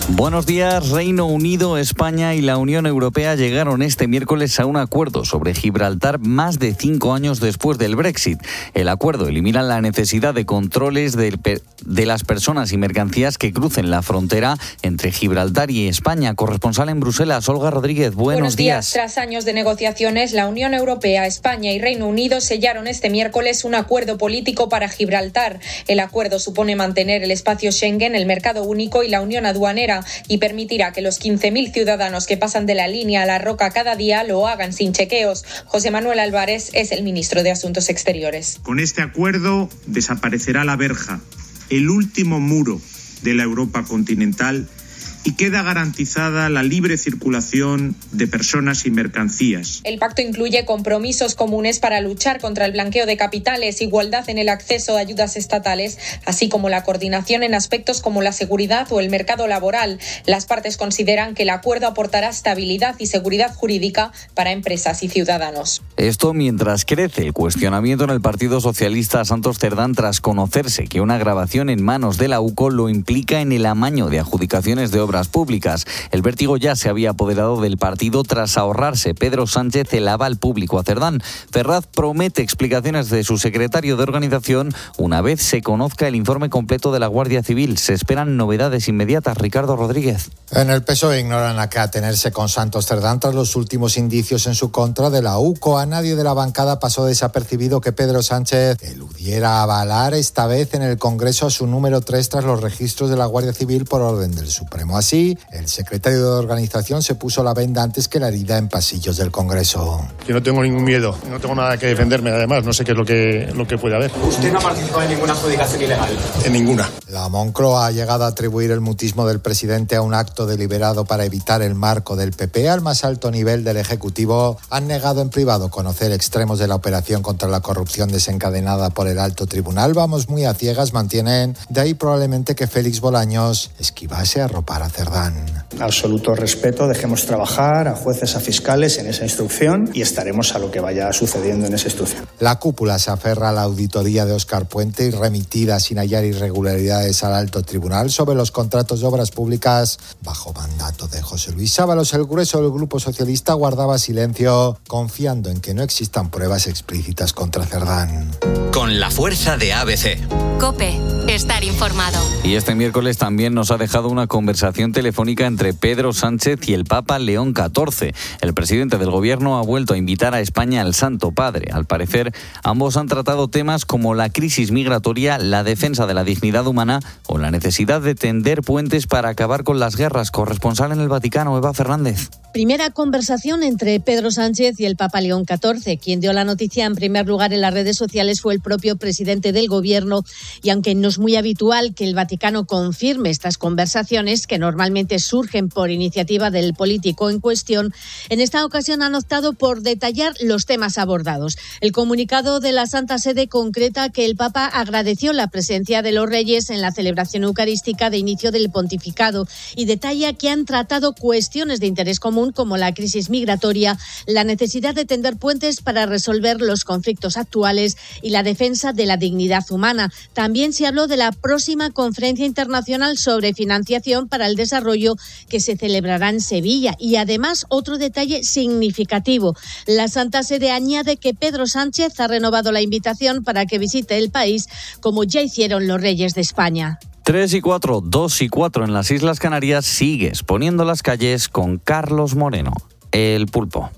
Buenos días. Reino Unido, España y la Unión Europea llegaron este miércoles a un acuerdo sobre Gibraltar más de 5 años después del Brexit. El acuerdo elimina la necesidad de controles de las personas y mercancías que crucen la frontera entre Gibraltar y España. Corresponsal en Bruselas, Olga Rodríguez, buenos días. Tras años de negociaciones, la Unión Europea, España y Reino Unido sellaron este miércoles un acuerdo político para Gibraltar. El acuerdo supone mantener el espacio Schengen, el mercado único y la unión aduanera, y permitirá que los 15.000 ciudadanos que pasan de la línea a la roca cada día lo hagan sin chequeos. José Manuel Álvarez es el ministro de Asuntos Exteriores. Con este acuerdo desaparecerá la verja, el último muro de la Europa continental, y queda garantizada la libre circulación de personas y mercancías. El pacto incluye compromisos comunes para luchar contra el blanqueo de capitales, igualdad en el acceso a ayudas estatales, así como la coordinación en aspectos como la seguridad o el mercado laboral. Las partes consideran que el acuerdo aportará estabilidad y seguridad jurídica para empresas y ciudadanos. Esto mientras crece el cuestionamiento en el Partido Socialista Santos Cerdán tras conocerse que una grabación en manos de la UCO lo implica en el amaño de adjudicaciones de obras públicas. El vértigo ya se había apoderado del partido tras ahorrarse Pedro Sánchez el aval público a Cerdán. Ferraz promete explicaciones de su secretario de organización una vez se conozca el informe completo de la Guardia Civil. Se esperan novedades inmediatas. Ricardo Rodríguez. En el PSOE ignoran a qué atenerse con Santos Cerdán tras los últimos indicios en su contra de la UCO. A nadie de la bancada pasó desapercibido que Pedro Sánchez eludiera avalar esta vez en el Congreso a su número 3 tras los registros de la Guardia Civil por orden del Supremo. Así, el secretario de organización se puso la venda antes que la herida en pasillos del Congreso. Yo no tengo ningún miedo, no tengo nada que defenderme, además, no sé qué es lo que puede haber. ¿Usted no ha participado en ninguna adjudicación ilegal? En ninguna. La Moncloa ha llegado a atribuir el mutismo del presidente a un acto deliberado para evitar el marco del PP. Al más alto nivel del Ejecutivo han negado en privado conocer extremos de la operación contra la corrupción desencadenada por el alto tribunal. Vamos muy a ciegas, mantienen. De ahí probablemente que Félix Bolaños esquivase a ropar a Cerdán. Absoluto respeto, dejemos trabajar a jueces, a fiscales en esa instrucción y estaremos a lo que vaya sucediendo en esa instrucción. La cúpula se aferra a la auditoría de Óscar Puente y remitida sin hallar irregularidades al alto tribunal sobre los contratos de obras públicas bajo mandato de José Luis Ábalos. El grueso del Grupo Socialista guardaba silencio, confiando en que no existan pruebas explícitas contra Cerdán. Con la fuerza de ABC. COPE. Estar informado. Y este miércoles también nos ha dejado una conversación telefónica entre Pedro Sánchez y el Papa León XIV. El presidente del gobierno ha vuelto a invitar a España al Santo Padre. Al parecer, ambos han tratado temas como la crisis migratoria, la defensa de la dignidad humana o la necesidad de tender puentes para acabar con las guerras. Corresponsal en el Vaticano, Eva Fernández. Primera conversación entre Pedro Sánchez y el Papa León XIV. Quien dio la noticia en primer lugar en las redes sociales fue el propio presidente del gobierno, y aunque no es muy habitual que el Vaticano confirme estas conversaciones, que normalmente surgen por iniciativa del político en cuestión, en esta ocasión han optado por detallar los temas abordados. El comunicado de la Santa Sede concreta que el Papa agradeció la presencia de los reyes en la celebración eucarística de inicio del pontificado y detalla que han tratado cuestiones de interés común como la crisis migratoria, la necesidad de tender puentes para resolver los conflictos actuales y la defensa de la dignidad humana. También se habló de la próxima conferencia internacional sobre financiación para el desarrollo que se celebrará en Sevilla y además otro detalle significativo. La Santa Sede añade que Pedro Sánchez ha renovado la invitación para que visite el país como ya hicieron los reyes de España. 3 y 4, 2 y 4 en las Islas Canarias. Sigues poniendo las calles con Carlos Moreno, el Pulpo.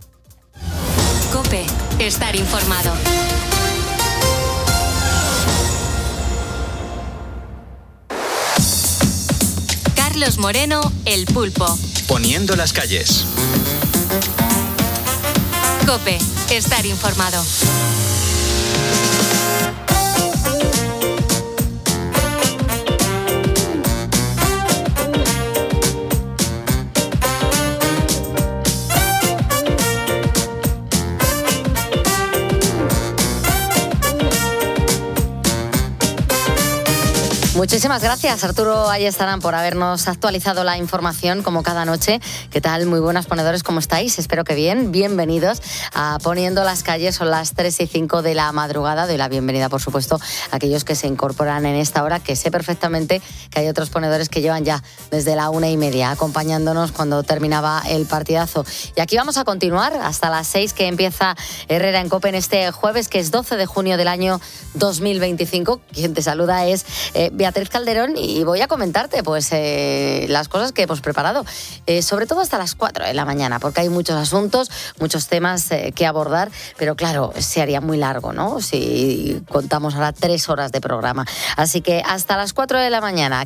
COPE. Estar informado. Carlos Moreno, el Pulpo. Poniendo las calles. COPE. Estar informado. Muchísimas gracias, Arturo Ayestarán, por habernos actualizado la información como cada noche. ¿Qué tal? Muy buenas, ponedores, ¿cómo estáis? Espero que bien. Bienvenidos a Poniendo las Calles. Son las 3:05 de la madrugada. Doy la bienvenida, por supuesto, a aquellos que se incorporan en esta hora, que sé perfectamente que hay otros ponedores que llevan ya desde la 1:30 acompañándonos cuando terminaba el partidazo. Y aquí vamos a continuar hasta las 6, que empieza Herrera en COPE en este jueves, que es 12 de junio del año 2025. Quien te saluda es Beatriz Calderón, y voy a comentarte pues las cosas que hemos preparado, sobre todo hasta las 4 de la mañana, porque hay muchos asuntos, muchos temas que abordar, pero claro, se haría muy largo, ¿no?, si contamos ahora 3 horas de programa. Así que hasta las 4 de la mañana,